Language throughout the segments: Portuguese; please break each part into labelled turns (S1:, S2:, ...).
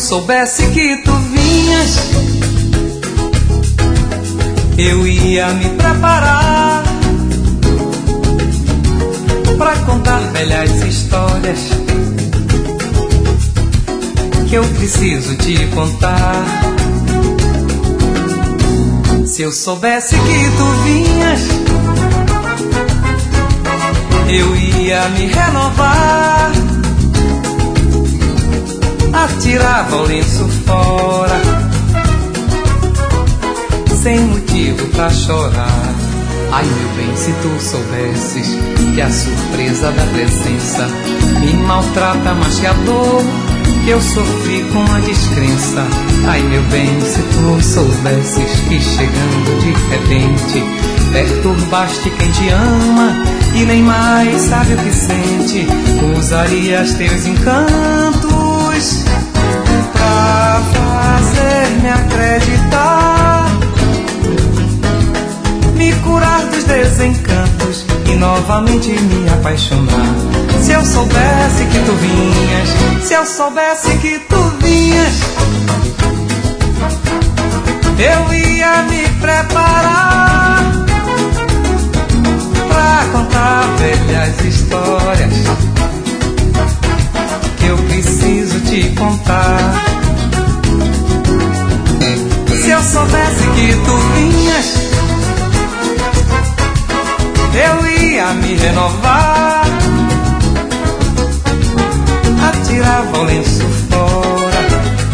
S1: soubesse que tu vinhas, eu ia me preparar pra contar velhas histórias que eu preciso te contar. Se eu soubesse que tu vinhas, eu ia me renovar, atirava o lenço fora, sem motivo pra chorar. Ai, meu bem, se tu soubesses que a surpresa da presença me maltrata mais que a dor que eu sofri com a descrença. Ai, meu bem, se tu soubesses que chegando de repente perturbaste quem te ama e nem mais sabe o que sente, usarias teus encantos pra fazer-me acreditar, me curar dos desencantos e novamente me apaixonar. Se eu soubesse que tu vinhas, se eu soubesse que tu vinhas, eu ia me preparar pra contar velhas histórias que eu preciso te contar. Se eu soubesse que tu vinhas, eu ia me renovar, atirava o lenço fora,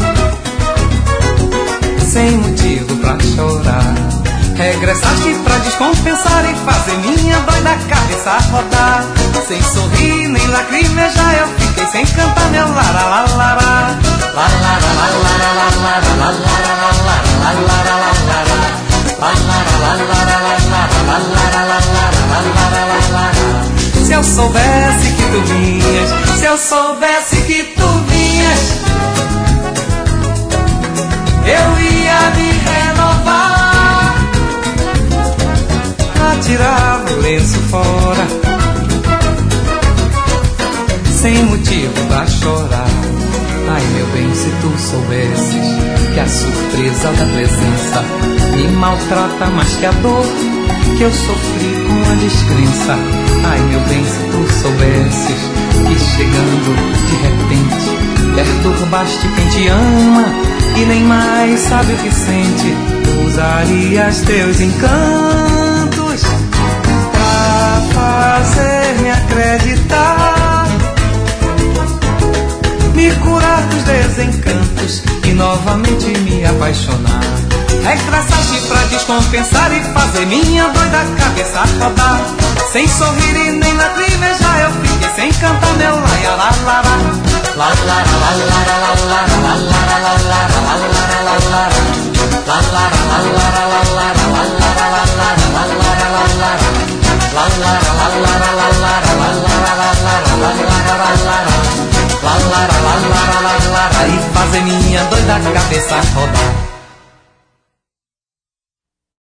S1: sem motivo pra chorar. Regressaste pra descompensar e fazer minha doida cabeça rodar. Sem sorrir nem lacrimejar eu fiquei sem cantar meu lara la lara, la lara la lara la lara la lara la lara la lara la lara, la lara la lara la lara la lara la lara la lara la lara. Se eu soubesse que tu vinhas, se eu soubesse que tu vinhas, eu ia me renovar, atirava o lenço fora, sem motivo pra chorar. Ai, meu bem, se tu soubesses que a surpresa da presença me maltrata mais que a dor que eu sofri com a descrença. Ai, meu bem, se tu soubesses que chegando de repente perturbaste quem te ama e nem mais sabe o que sente, usarias teus encantos pra fazer-me acreditar, me curar dos desencantos e novamente me apaixonar. Regressaste pra descompensar e fazer minha doida cabeça rodar. Sem sorrir e nem lacrimejar eu fiquei sem cantar meu laia la lara, la lara la lara la lara la lara la lara la lara la lara, la lara la lara la lara la lara la lara la lara la lara, la lara la lara la lara la lara la lara la lara la lara, la lara la lara la lara, e fazer minha doida cabeça rodar.